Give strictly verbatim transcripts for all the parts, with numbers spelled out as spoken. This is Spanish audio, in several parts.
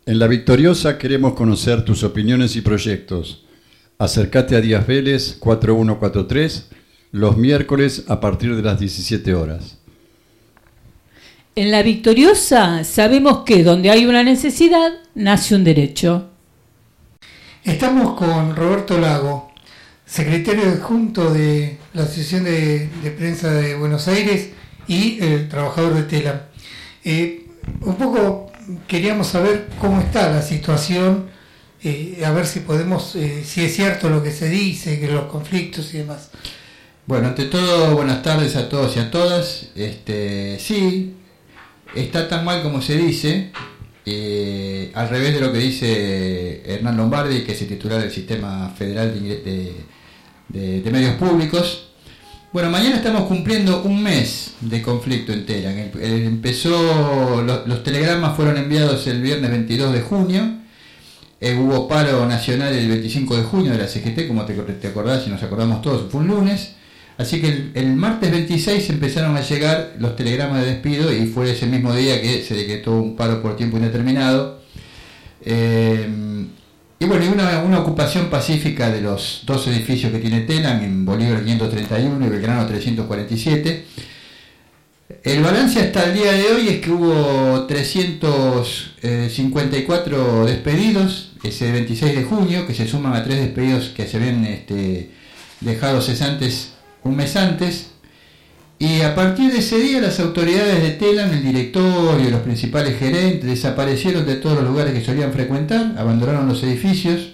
En La Victoriosa queremos conocer tus opiniones y proyectos. Acércate a Díaz Vélez cuatro uno cuatro tres los miércoles a partir de las diecisiete horas. En La Victoriosa sabemos que donde hay una necesidad, nace un derecho. Estamos con Roberto Lago, secretario adjunto de la Asociación de, de Prensa de Buenos Aires y el trabajador de Telam. Eh, un poco queríamos saber cómo está la situación, eh, a ver si podemos, eh, si es cierto lo que se dice, que los conflictos y demás. Bueno, ante todo, buenas tardes a todos y a todas. Este, sí, está tan mal como se dice, eh, al revés de lo que dice Hernán Lombardi, que es el titular del Sistema Federal de, de, de, de Medios Públicos. Bueno, mañana estamos cumpliendo un mes de conflicto en Telam. El, el, empezó, los, los telegramas fueron enviados el viernes veintidós de junio. Eh, hubo paro nacional el veinticinco de junio de la C G T, como te, te acordás y nos acordamos todos, fue un lunes. Así que el, el martes veintiséis empezaron a llegar los telegramas de despido y fue ese mismo día que se decretó un paro por tiempo indeterminado. Eh, y bueno, y una, una ocupación pacífica de los dos edificios que tiene Telam, en Bolívar quinientos treinta y uno y Belgrano trescientos cuarenta y siete. El balance hasta el día de hoy es que hubo trescientos cincuenta y cuatro despedidos ese veintiséis de junio, que se suman a tres despedidos que se habían este, dejado cesantes un mes antes, y a partir de ese día las autoridades de Telam, el directorio, los principales gerentes, desaparecieron de todos los lugares que solían frecuentar, abandonaron los edificios,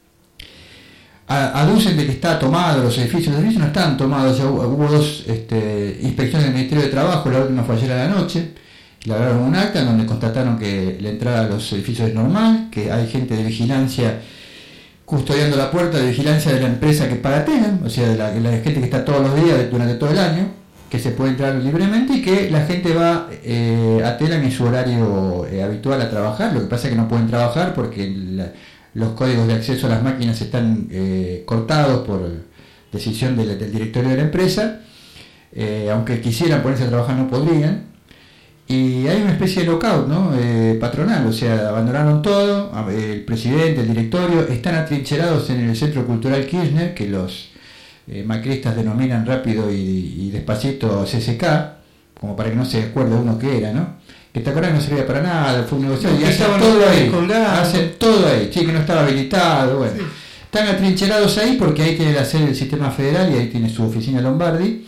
a, aducen de que está tomado los edificios, los edificios no están tomados, ya hubo, hubo dos este, inspecciones del Ministerio de Trabajo, la última fue ayer a la noche, elaboraron un acta donde constataron que la entrada a los edificios es normal, que hay gente de vigilancia custodiando la puerta de vigilancia de la empresa que paga Telam, o sea, de la, la gente que está todos los días durante todo el año, que se puede entrar libremente y que la gente va eh, a Telam en su horario eh, habitual a trabajar. Lo que pasa es que no pueden trabajar porque la, los códigos de acceso a las máquinas están eh, cortados por decisión del, del directorio de la empresa, eh, aunque quisieran ponerse a trabajar no podrían. Y hay una especie de lockout, ¿no? Eh, patronal, o sea, abandonaron todo, el presidente, el directorio, están atrincherados en el Centro Cultural Kirchner, que los eh, macristas denominan rápido y, y despacito C C K, como para que no se acuerde uno qué era, ¿no? Que te acuerdas que no servía para nada, fue un negocio, y hacen todo ahí, hacen todo ahí, sí, que no estaba habilitado, bueno. Sí. Están atrincherados ahí porque ahí tiene la sede del Sistema Federal y ahí tiene su oficina Lombardi.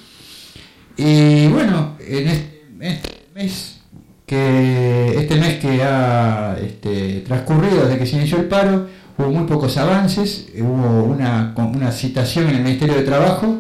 Y bueno, en este, en este mes que este mes que ha este, transcurrido desde que se inició el paro, hubo muy pocos avances, hubo una, una citación en el Ministerio de Trabajo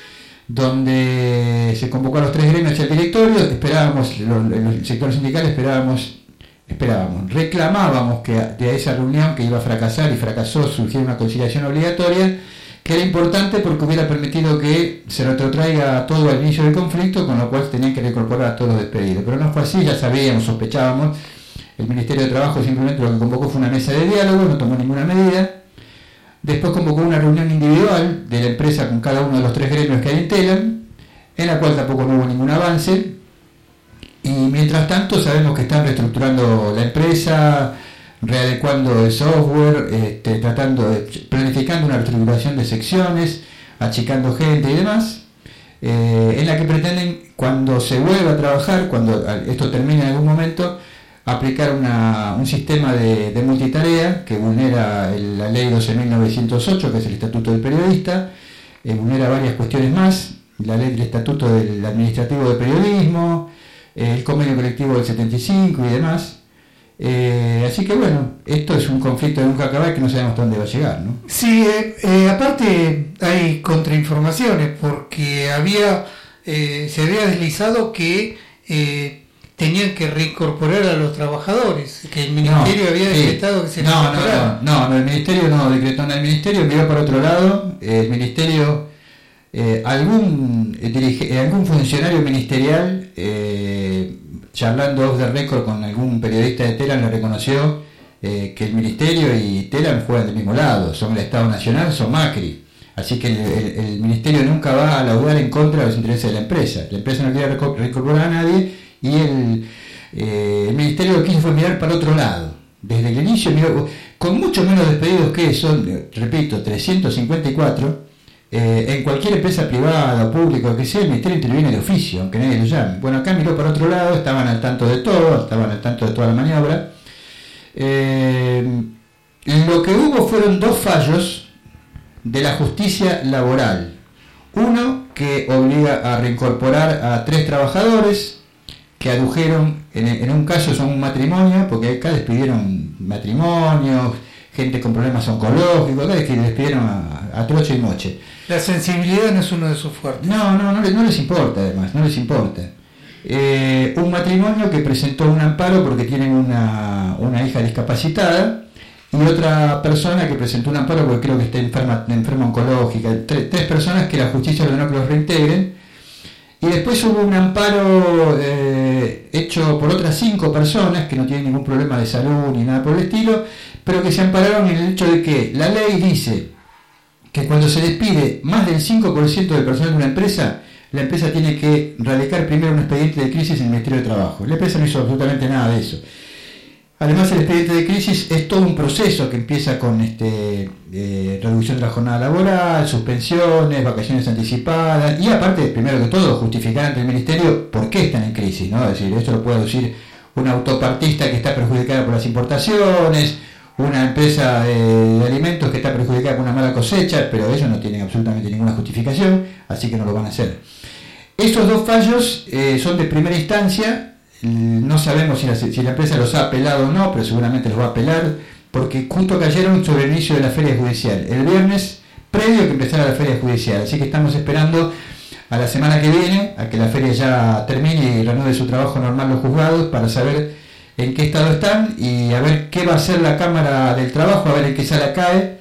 donde se convocó a los tres gremios y al directorio, esperábamos, los, el sector sindical esperábamos, esperábamos, reclamábamos que de esa reunión que iba a fracasar y fracasó, surgiera una conciliación obligatoria, que era importante porque hubiera permitido que se retrotraiga todo al inicio del conflicto, con lo cual tenían que reincorporar a todos los despedidos. Pero no fue así, ya sabíamos, sospechábamos. El Ministerio de Trabajo simplemente lo que convocó fue una mesa de diálogo, no tomó ninguna medida. Después convocó una reunión individual de la empresa con cada uno de los tres gremios que hay en Telam, en la cual tampoco no hubo ningún avance. Y mientras tanto sabemos que están reestructurando la empresa, readecuando el software, este, tratando de, planificando una reestructuración de secciones, achicando gente y demás, eh, en la que pretenden, cuando se vuelva a trabajar, cuando esto termine en algún momento, aplicar una, un sistema de, de multitarea que vulnera el, la ley doce mil novecientos ocho, que es el Estatuto del Periodista, eh, vulnera varias cuestiones más, la ley del Estatuto del Administrativo de Periodismo, eh, el convenio colectivo del setenta y cinco y demás. Eh, así que bueno, esto es un conflicto de nunca acabar que no sabemos dónde va a llegar, ¿no? Sí, eh, eh, aparte hay contrainformaciones porque había eh, se había deslizado que eh, tenían que reincorporar a los trabajadores, que el ministerio no, había decretado sí. que se no, no, no, no, no, el ministerio no decretó nada, el ministerio miró para otro lado, el ministerio, eh, algún, eh, dirige, algún funcionario ministerial eh, charlando off the record con algún periodista de Telam le reconoció eh, que el ministerio y Telam juegan del mismo lado, son el Estado Nacional, son Macri. Así que el, el, el ministerio nunca va a laudar en contra de los intereses de la empresa. La empresa no quiere reincorporar a nadie y el, eh, el ministerio lo que hizo fue mirar para otro lado. desde el inicio, miró, con mucho menos despedidos que son, repito, trescientos cincuenta y cuatro, eh, en cualquier empresa privada o pública o que sea, el ministerio interviene de oficio, aunque nadie lo llame. Bueno, acá miró para otro lado, estaban al tanto de todo, estaban al tanto de toda la maniobra. Eh, lo que hubo fueron dos fallos de la justicia laboral. Uno que obliga a reincorporar a tres trabajadores que adujeron, en, en un caso son un matrimonio, porque acá despidieron matrimonios, gente con problemas oncológicos, acá es que despidieron a, a troche y moche. La sensibilidad no es uno de sus fuertes. No, no, no, no les importa además, no les importa. Eh, un matrimonio que presentó un amparo porque tienen una, una hija discapacitada, y otra persona que presentó un amparo porque creo que está enferma, enferma oncológica. Tres, tres personas que la justicia ordenó que los reintegren. Y después hubo un amparo eh, hecho por otras cinco personas que no tienen ningún problema de salud ni nada por el estilo, pero que se ampararon en el hecho de que la ley dice que cuando se despide más del cinco por ciento del personal de una empresa, la empresa tiene que radicar primero un expediente de crisis en el Ministerio de Trabajo. La empresa no hizo absolutamente nada de eso. Además, el expediente de crisis es todo un proceso que empieza con este, eh, reducción de la jornada laboral, suspensiones, vacaciones anticipadas, y aparte, primero que todo, justificar ante el Ministerio por qué están en crisis, ¿no? Es decir, esto lo puede decir un autopartista que está perjudicada por las importaciones, una empresa de, de alimentos que está perjudicada por una mala cosecha, pero ellos no tienen absolutamente ninguna justificación, así que no lo van a hacer. Estos dos fallos eh, son de primera instancia. No sabemos si la, si la empresa los ha apelado o no, pero seguramente los va a apelar, porque justo cayeron sobre el inicio de la feria judicial, el viernes previo a que empezara la feria judicial, así que estamos esperando a la semana que viene, a que la feria ya termine y reanude su trabajo normal los juzgados, para saber en qué estado están y a ver qué va a hacer la Cámara del Trabajo, a ver en qué sala cae.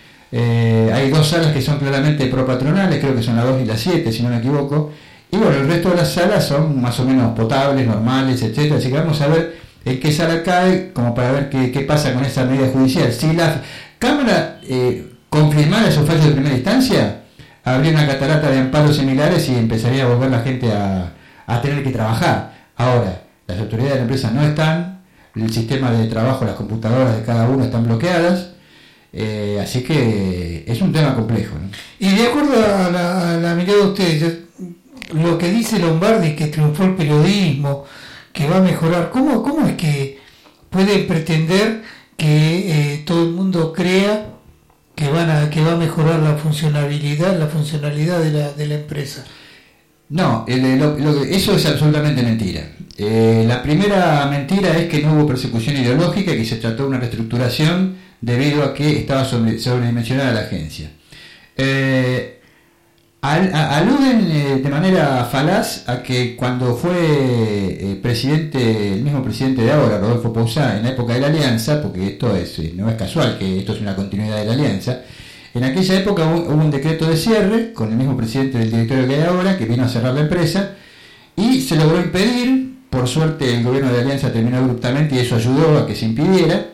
Eh, hay dos salas que son claramente propatronales, creo que son la dos y la siete, si no me equivoco. Y bueno, el resto de las salas son más o menos potables, normales, etcétera. Así que vamos a ver en qué sala cae, como para ver qué, qué pasa con esa medida judicial. Si la Cámara eh, confirmara esos fallos de primera instancia, habría una catarata de amparos similares y empezaría a volver la gente a, a tener que trabajar. Ahora, las autoridades de la empresa no están, el sistema de trabajo, las computadoras de cada uno están bloqueadas, eh, así que es un tema complejo, ¿no? Y de acuerdo a la, a la mirada de ustedes, lo que dice Lombardi, que triunfó el periodismo, que va a mejorar, ¿cómo, cómo es que puede pretender que eh, todo el mundo crea que van a que va a mejorar la funcionalidad la funcionalidad de la, de la empresa? No, el, lo, lo, eso es absolutamente mentira. Eh, la primera mentira es que no hubo persecución ideológica y que se trató de una reestructuración debido a que estaba sobre, sobredimensionada la agencia. Eh, Al, a, aluden eh, de manera falaz a que cuando fue eh, presidente, el mismo presidente de ahora, Rodolfo Poussin, en la época de la Alianza, porque esto es, no es casual que esto es una continuidad de la Alianza, en aquella época hubo, hubo un decreto de cierre con el mismo presidente del directorio que hay ahora, que vino a cerrar la empresa, y se logró impedir. Por suerte el gobierno de la Alianza terminó abruptamente y eso ayudó a que se impidiera.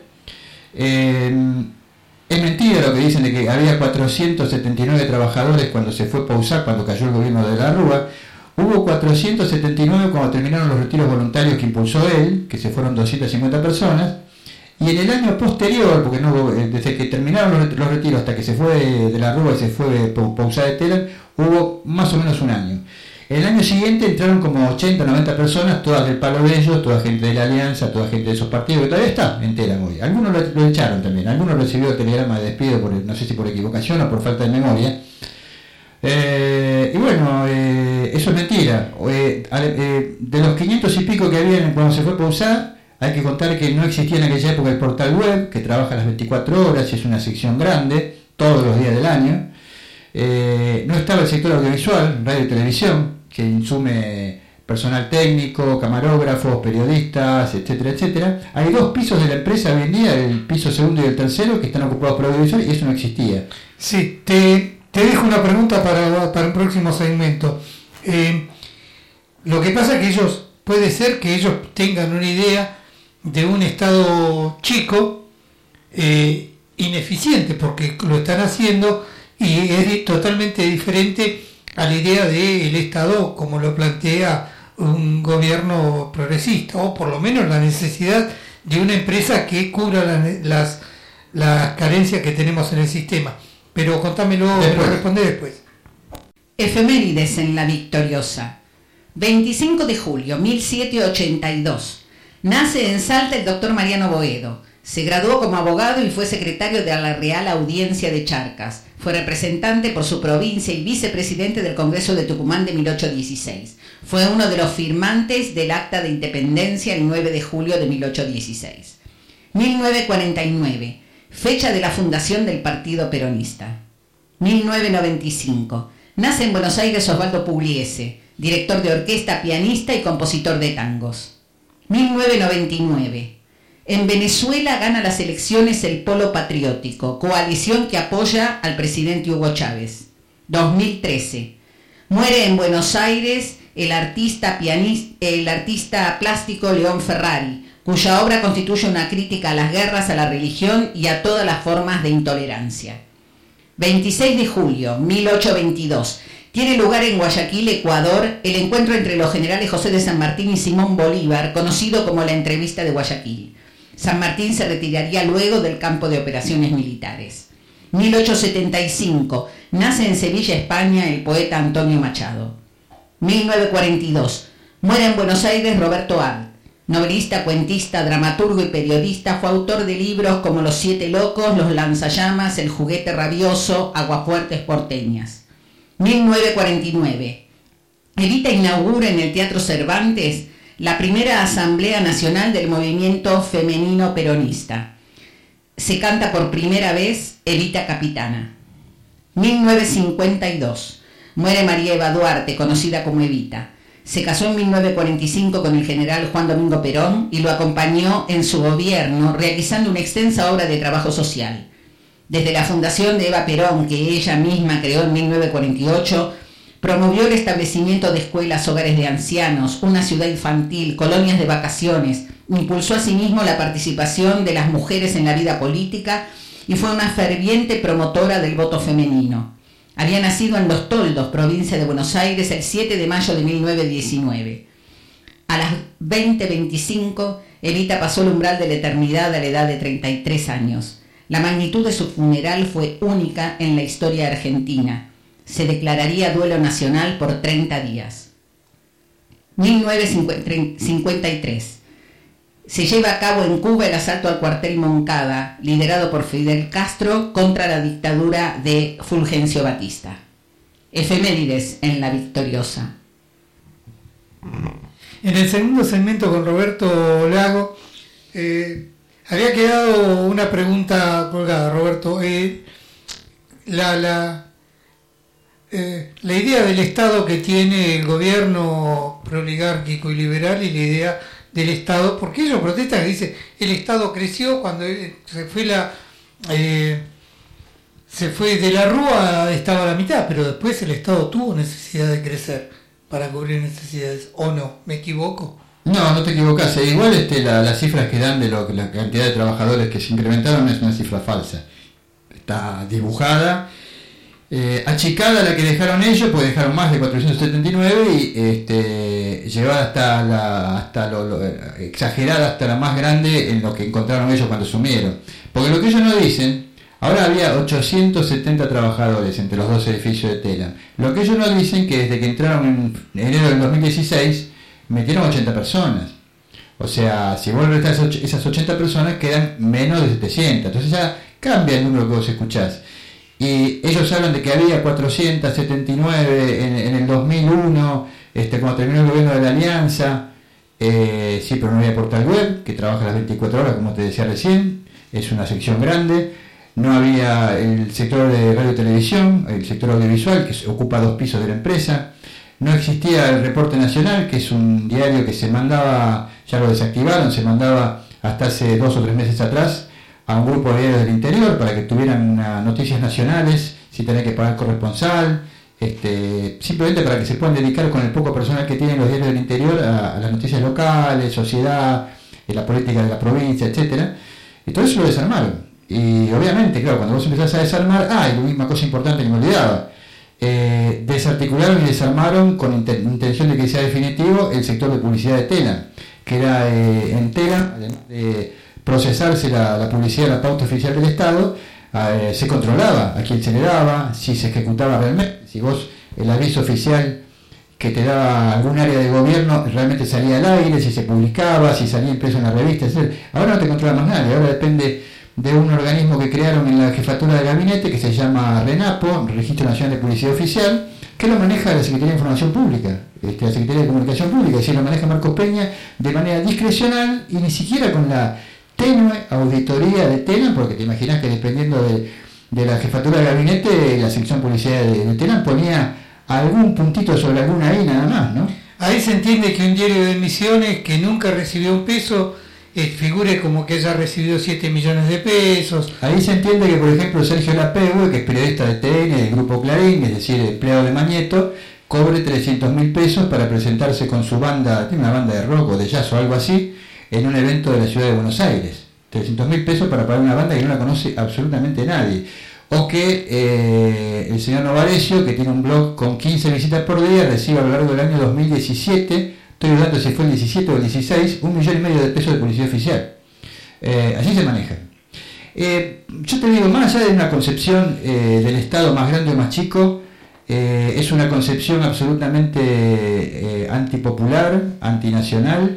Eh, Es mentira lo que dicen de que había cuatrocientos setenta y nueve trabajadores cuando se fue Poussin, cuando cayó el gobierno de la Rúa. Hubo cuatrocientos setenta y nueve cuando terminaron los retiros voluntarios que impulsó él, que se fueron doscientas cincuenta personas. Y en el año posterior, porque no desde que terminaron los, los retiros hasta que se fue de, de la Rúa y se fue Poussin de Telam, hubo más o menos un año. El año siguiente entraron como ochenta, noventa personas, todas del palo de ellos, toda gente de la Alianza, toda gente de esos partidos, que todavía está en Telam hoy. Algunos lo, lo echaron también, algunos recibió telegrama de despido, por, no sé si por equivocación o por falta de memoria. Eh, y bueno, eh, eso es mentira. Eh, eh, de los quinientos y pico que habían cuando se fue Poussin, hay que contar que no existía en aquella época el portal web, que trabaja las veinticuatro horas y es una sección grande, todos los días del año. Eh, no estaba el sector audiovisual, radio y televisión, que insume personal técnico, camarógrafos, periodistas, etcétera, etcétera. Hay dos pisos de la empresa hoy en día, el piso segundo y el tercero, que están ocupados por audiovisual, y eso no existía. Sí, te, te dejo una pregunta para, para un próximo segmento. Eh, lo que pasa es que ellos, puede ser que ellos tengan una idea de un Estado chico, eh, ineficiente, porque lo están haciendo, y es totalmente diferente a la idea del Estado como lo plantea un gobierno progresista, o por lo menos la necesidad de una empresa que cubra las, las, las carencias que tenemos en el sistema. Pero contámelo, me lo responde después. Efemérides en la Victoriosa. veinticinco de julio, mil setecientos ochenta y dos. Nace en Salta el doctor Mariano Boedo. Se graduó como abogado y fue secretario de la Real Audiencia de Charcas. Fue representante por su provincia y vicepresidente del Congreso de Tucumán de mil ochocientos dieciséis. Fue uno de los firmantes del Acta de Independencia el nueve de julio de mil ochocientos dieciséis. mil novecientos cuarenta y nueve. Fecha de la fundación del Partido Peronista. mil novecientos noventa y cinco. Nace en Buenos Aires Osvaldo Pugliese, director de orquesta, pianista y compositor de tangos. mil novecientos noventa y nueve. En Venezuela gana las elecciones el Polo Patriótico, coalición que apoya al presidente Hugo Chávez. dos mil trece. Muere en Buenos Aires el artista, pianista, el artista plástico León Ferrari, cuya obra constituye una crítica a las guerras, a la religión y a todas las formas de intolerancia. veintiséis de julio, mil ochocientos veintidós. Tiene lugar en Guayaquil, Ecuador, el encuentro entre los generales José de San Martín y Simón Bolívar, conocido como la Entrevista de Guayaquil. San Martín se retiraría luego del campo de operaciones militares. mil ochocientos setenta y cinco. Nace en Sevilla, España, el poeta Antonio Machado. mil novecientos cuarenta y dos. Muere en Buenos Aires Roberto Art. Novelista, cuentista, dramaturgo y periodista, fue autor de libros como Los Siete Locos, Los Lanzallamas, El Juguete Rabioso, Aguafuertes Porteñas. mil novecientos cuarenta y nueve. Evita inaugura en el Teatro Cervantes la primera Asamblea Nacional del Movimiento Femenino Peronista. Se canta por primera vez Evita Capitana. mil novecientos cincuenta y dos. Muere María Eva Duarte, conocida como Evita. Se casó en mil novecientos cuarenta y cinco con el general Juan Domingo Perón y lo acompañó en su gobierno realizando una extensa obra de trabajo social. Desde la fundación de Eva Perón, que ella misma creó en mil novecientos cuarenta y ocho, promovió el establecimiento de escuelas, hogares de ancianos, una ciudad infantil, colonias de vacaciones, impulsó asimismo la participación de las mujeres en la vida política y fue una ferviente promotora del voto femenino. Había nacido en Los Toldos, provincia de Buenos Aires, el siete de mayo de mil novecientos diecinueve. A las veinte veinticinco, Evita pasó el umbral de la eternidad a la edad de treinta y tres años. La magnitud de su funeral fue única en la historia argentina. Se declararía duelo nacional por treinta días. mil novecientos cincuenta y tres. Se lleva a cabo en Cuba el asalto al cuartel Moncada, liderado por Fidel Castro contra la dictadura de Fulgencio Batista. Efemérides en la Victoriosa. En el segundo segmento con Roberto Lago, eh, había quedado una pregunta colgada, Roberto. Eh, la, la, eh, la idea del Estado que tiene el gobierno proligárquico y liberal y la idea del Estado, porque ellos protestan, que dice el Estado creció cuando se fue la eh, se fue de la Rúa, estaba a la mitad, pero después el Estado tuvo necesidad de crecer para cubrir necesidades, ¿o no? ¿Me equivoco? No, no te equivocas. Igual este, la, las cifras que dan de lo, la cantidad de trabajadores que se incrementaron es una cifra falsa. Está dibujada, eh, achicada la que dejaron ellos, pues dejaron más de cuatrocientos setenta y nueve y este, llevada hasta la hasta lo, lo exagerada hasta la más grande en lo que encontraron ellos cuando sumieron. Porque lo que ellos no dicen, ahora había ochocientos setenta trabajadores entre los dos edificios de Telam. Lo que ellos no dicen que desde que entraron en enero del dos mil dieciséis metieron ochenta personas. O sea, si vos restás esas ochenta personas quedan menos de setecientos. Entonces ya cambia el número que vos escuchás. Y ellos hablan de que había cuatrocientos setenta y nueve en, en el dos mil uno, este, cuando terminó el gobierno de la Alianza. Eh, sí, pero no había portal web, que trabaja las veinticuatro horas, como te decía recién. Es una sección grande. No había el sector de radio y televisión, el sector audiovisual, que ocupa dos pisos de la empresa. No existía el Reporte Nacional, que es un diario que se mandaba, ya lo desactivaron, se mandaba hasta hace dos o tres meses atrás a un grupo de diarios del interior para que tuvieran uh, noticias nacionales, sin tener que pagar corresponsal, este, simplemente para que se puedan dedicar con el poco personal que tienen los diarios del interior a, a las noticias locales, sociedad, eh, la política de la provincia, etcétera. Y todo eso lo desarmaron. Y obviamente, claro, cuando vos empezás a desarmar, ah, y la misma cosa importante que me olvidaba, eh, desarticularon y desarmaron con inten- intención de que sea definitivo el sector de publicidad de Telam. que era eh, en Telam, además de procesarse la, la publicidad, la pauta oficial del Estado, eh, se controlaba a quién se le daba, si se ejecutaba realmente, si vos el aviso oficial que te daba algún área de gobierno realmente salía al aire, si se publicaba, si salía impreso en la revista, etcétera. Ahora no te controla más nadie, ahora depende de un organismo que crearon en la jefatura de gabinete que se llama RENAPO, Registro Nacional de Publicidad Oficial, que lo maneja la Secretaría de Información Pública, este, la Secretaría de Comunicación Pública, es decir, lo maneja Marcos Peña de manera discrecional y ni siquiera con la tenue auditoría de Telam, porque te imaginas que dependiendo de, de la jefatura de gabinete, la sección publicidad de, de Telam ponía algún puntito sobre alguna I nada más, ¿no? Ahí se entiende que un diario de Misiones que nunca recibió un peso eh, figure como que haya recibido siete millones de pesos. Ahí se entiende que, por ejemplo, Sergio Lapegue, que es periodista de T N, del Grupo Clarín, es decir, empleado de Mañeto, cobre trescientos mil pesos para presentarse con su banda, tiene una banda de rock o de jazz o algo así, en un evento de la ciudad de Buenos Aires. trescientos mil pesos para pagar una banda que no la conoce absolutamente nadie. O que eh, el señor Novarecio, que tiene un blog con quince visitas por día, recibe a lo largo del año dos mil diecisiete, estoy dudando si fue el diecisiete o el dieciséis, un millón y medio de pesos de publicidad oficial. Eh, así se maneja. Eh, yo te digo, más allá de una concepción eh, del Estado más grande o más chico, eh, es una concepción absolutamente eh, antipopular, antinacional.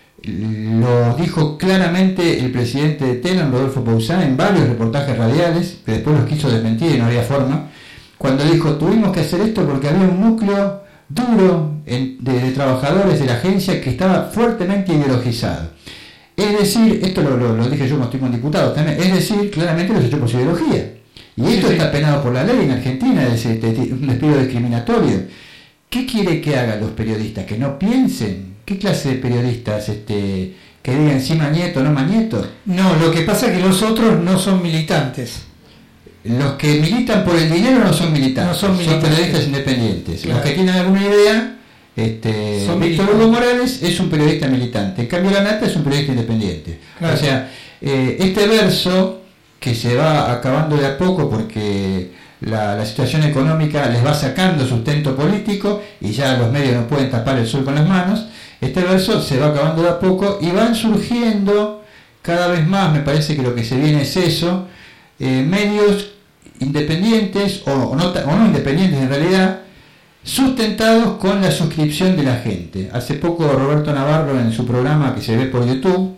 Lo dijo claramente el presidente de Telam, Rodolfo Poussin, en varios reportajes radiales, que después los quiso desmentir y no había forma, cuando dijo, tuvimos que hacer esto porque había un núcleo duro en, de, de trabajadores de la agencia que estaba fuertemente ideologizado. Es decir, esto lo, lo, lo dije yo como estoy con diputados también, es decir, claramente los echó por su ideología. Y esto sí, está sí. penado por la ley en Argentina, es un despido discriminatorio. ¿Qué quiere que hagan los periodistas? ¿Que no piensen? ¿Qué clase de periodistas este, que digan sí Mañeto, no Mañeto? No, lo que pasa es que los otros no son militantes. Los que militan por el dinero no son militantes, no son, militantes. Son periodistas independientes. Claro. Los que tienen alguna idea, este, Víctor Hugo Morales es un periodista militante, en cambio La Nata es un periodista independiente. Claro. O sea, eh, este verso que se va acabando de a poco porque la, la situación económica les va sacando sustento político y ya los medios no pueden tapar el sol con las manos. Este verso se va acabando de a poco y van surgiendo cada vez más, me parece que lo que se viene es eso, eh, medios independientes o, o, no, o no independientes en realidad, sustentados con la suscripción de la gente. Hace poco Roberto Navarro en su programa que se ve por YouTube,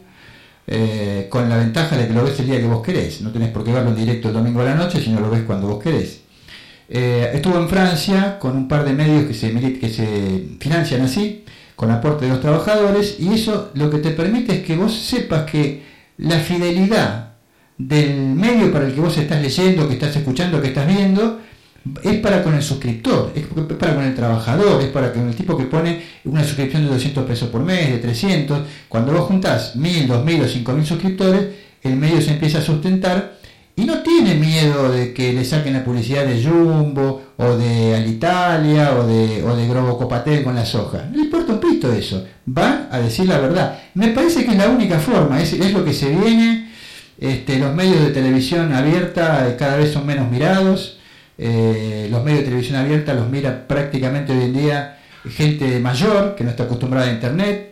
eh, con la ventaja de que lo ves el día que vos querés, no tenés por qué verlo en directo el domingo a la noche, sino lo ves cuando vos querés. Eh, estuvo en Francia con un par de medios que se, que se financian así, con aporte de los trabajadores, y eso lo que te permite es que vos sepas que la fidelidad del medio para el que vos estás leyendo, que estás escuchando, que estás viendo, es para con el suscriptor, es para con el trabajador, es para con el tipo que pone una suscripción de doscientos pesos por mes, de trescientos. Cuando vos juntás mil, dos mil o cinco mil suscriptores, el medio se empieza a sustentar y no tiene miedo de que le saquen la publicidad de Jumbo o de Alitalia o de, o de Globo Copatel con la soja. No le importa un pito eso, van a decir la verdad. Me parece que es la única forma, es, es lo que se viene. Este, los medios de televisión abierta cada vez son menos mirados. Eh, los medios de televisión abierta los mira prácticamente hoy en día gente mayor que no está acostumbrada a internet.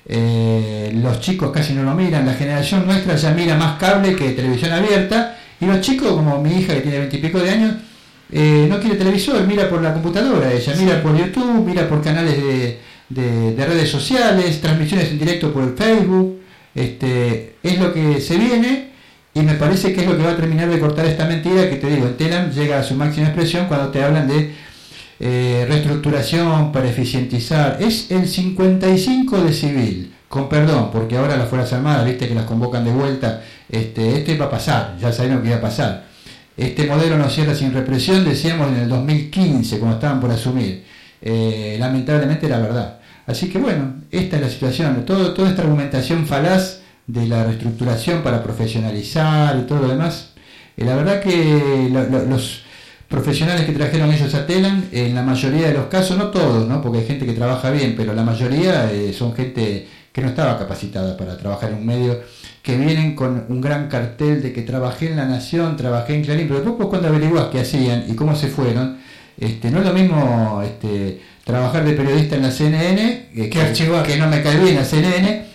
Eh, los chicos casi no lo miran, la generación nuestra ya mira más cable que televisión abierta. Y los chicos, como mi hija que tiene veintipico de años, eh, no quiere televisor, mira por la computadora, ella mira por YouTube, mira por canales de, de, de redes sociales, transmisiones en directo por el Facebook, este, es lo que se viene y me parece que es lo que va a terminar de cortar esta mentira que te digo, en Telam llega a su máxima expresión cuando te hablan de eh, reestructuración para eficientizar, es el cincuenta y cinco de civil. Con perdón, porque ahora las Fuerzas Armadas, viste que las convocan de vuelta, este, esto iba a pasar, ya sabemos que iba a pasar. Este modelo no cierra sin represión, decíamos en el dos mil quince, cuando estaban por asumir. Eh, lamentablemente era verdad. Así que bueno, esta es la situación, todo, toda esta argumentación falaz de la reestructuración para profesionalizar y todo lo demás, eh, la verdad que lo, lo, los profesionales que trajeron ellos a Telam, en la mayoría de los casos, no todos, ¿no? Porque hay gente que trabaja bien, pero la mayoría eh, son gente que no estaba capacitada para trabajar en un medio, que vienen con un gran cartel de que trabajé en La Nación, trabajé en Clarín, pero después cuando averiguás qué hacían y cómo se fueron, este, no es lo mismo este, trabajar de periodista en la C N N, eh, que, que, que no me cae bien la C N N,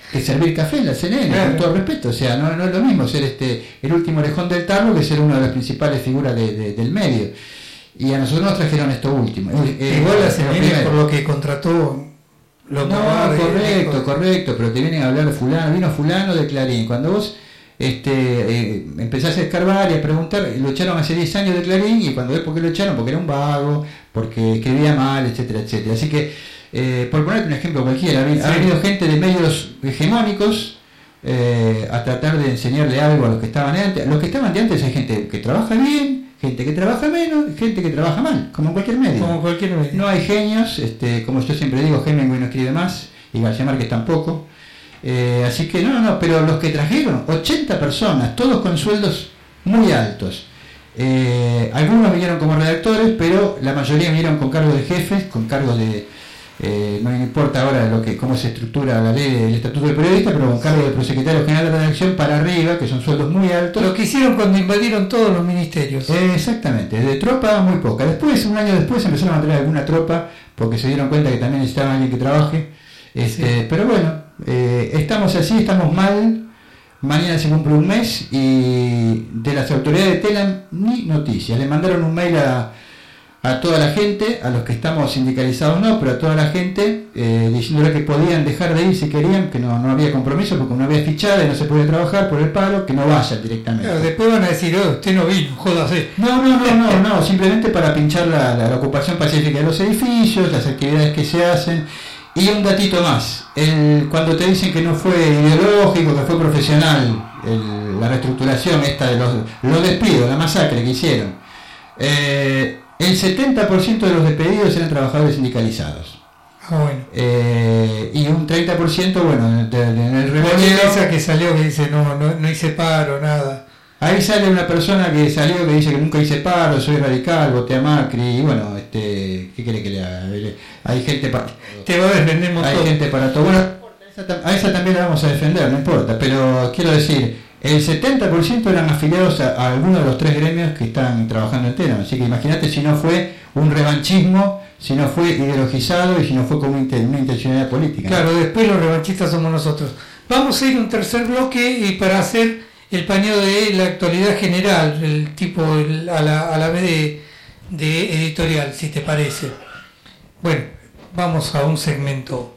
que servir café en la C N N, claro. con todo respeto. O sea, no, no es lo mismo ser este el último orejón del tarro que ser una de las principales figuras de, de, del medio. Y a nosotros nos trajeron esto último. Eh, Igual la eh, C N N, primero. por lo que contrató... Lo No, correcto, correcto, pero te vienen a hablar de fulano, vino fulano de Clarín. Cuando vos este, eh, empezás a escarbar y a preguntar, lo echaron hace diez años de Clarín, y cuando ves por qué lo echaron, porque era un vago, porque escribía mal, etcétera, etcétera. Así que, eh, por ponerte un ejemplo cualquiera, ha, sí. ha venido gente de medios hegemónicos eh, a tratar de enseñarle algo a los que estaban de antes. Los que estaban de antes hay gente que trabaja bien, gente que trabaja menos, gente que trabaja mal, como en cualquier medio. Como cualquier medio. No hay genios, este, como yo siempre digo, Hemingway no escribe más, y García Márquez tampoco. Eh, así que no, no, no, pero los que trajeron, ochenta personas, todos con sueldos muy altos. Eh, algunos vinieron como redactores, pero la mayoría vinieron con cargos de jefes, con cargos de... Eh, no me importa ahora lo que cómo se estructura la ley del estatuto del periodista, pero con cargo de prosecretario general de redacción para arriba, que son sueldos muy altos. Lo que hicieron cuando invadieron todos los ministerios. Eh, exactamente, de tropa muy poca. Después, un año después, empezaron a traer alguna tropa porque se dieron cuenta que también necesitaban alguien que trabaje. Este, sí. Pero bueno, eh, estamos así, estamos mal. Mañana se cumple un mes y de las autoridades de Telam ni noticias. Le mandaron un mail a a toda la gente, a los que estamos sindicalizados no, pero a toda la gente, eh, diciéndole que podían dejar de ir si querían, que no, no había compromiso porque no había fichada y no se podía trabajar por el paro, que no vayan directamente. Claro, después van a decir, oh, usted no vino, jódase. No, no, no, no, no, simplemente para pinchar la, la, la ocupación pacífica de los edificios, las actividades que se hacen. Y un datito más, el, cuando te dicen que no fue ideológico, que fue profesional, el, la reestructuración esta de los, los despidos, la masacre que hicieron, eh, el setenta por ciento de los despedidos eran trabajadores sindicalizados. Ah, bueno. Eh, y un treinta por ciento, bueno, en el, en el revoleo, esa que salió que dice, no, no, no hice paro, nada. Ahí sale una persona que salió que dice que nunca hice paro, soy radical, voté a Macri, y bueno, este, ¿qué quiere que le haga? Hay gente para... Te va a defender Hay todo. gente para todo. Bueno, a esa también la vamos a defender, no importa, pero quiero decir... El setenta por ciento eran afiliados a, a alguno de los tres gremios que están trabajando en Telam. Así que imagínate si no fue un revanchismo, si no fue ideologizado y si no fue con una, una intencionalidad política. Claro, ¿no? Después los revanchistas somos nosotros. Vamos a ir a un tercer bloque y para hacer el paneo de la actualidad general, el tipo el, a la, a la vez de, de editorial, si te parece. Bueno, vamos a un segmento.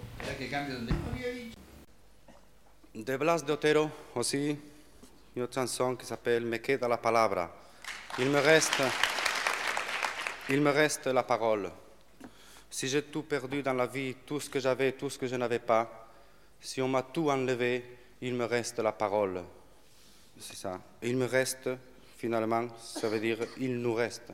De Blas de Otero, aussi, une chanson qui s'appelle Me queda la palabra. Il me reste, il me reste la parole. Si j'ai tout perdu dans la vie, tout ce que j'avais, tout ce que je n'avais pas, si on m'a tout enlevé, il me reste la parole. C'est ça. Il me reste, finalement, ça veut dire il nous reste.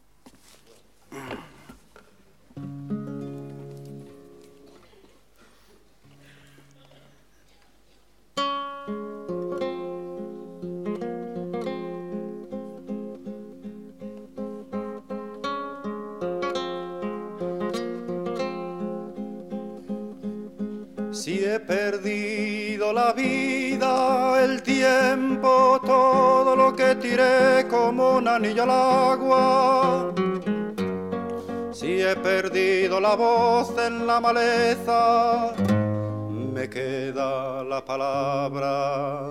Si he perdido la vida, el tiempo, todo lo que tiré como un anillo al agua. Si he perdido la voz en la maleza, me queda la palabra.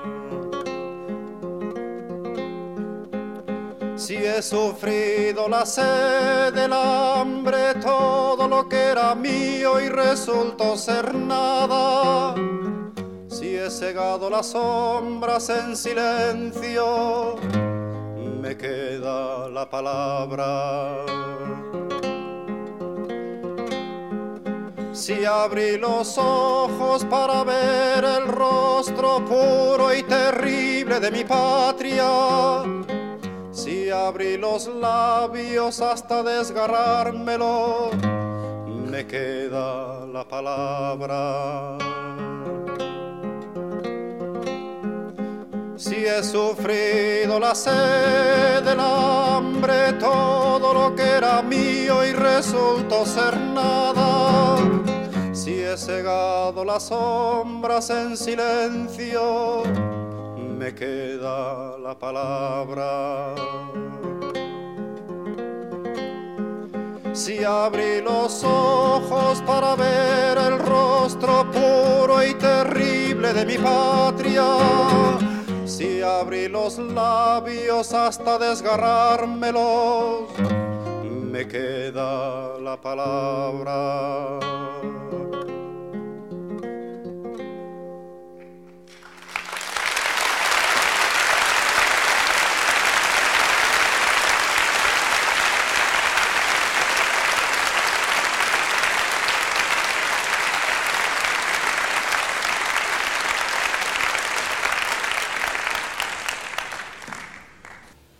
Si he sufrido la sed, el hambre, todo lo que era mío y resultó ser nada. Si he cegado las sombras en silencio, me queda la palabra. Si abrí los ojos para ver el rostro puro y terrible de mi patria, si abrí los labios hasta desgarrármelo, me queda la palabra. Si he sufrido la sed, el hambre, todo lo que era mío y resultó ser nada. Si he cegado las sombras en silencio, me queda la palabra. Si abrí los ojos para ver el rostro puro y terrible de mi patria, si abrí los labios hasta desgarrármelos, me queda la palabra.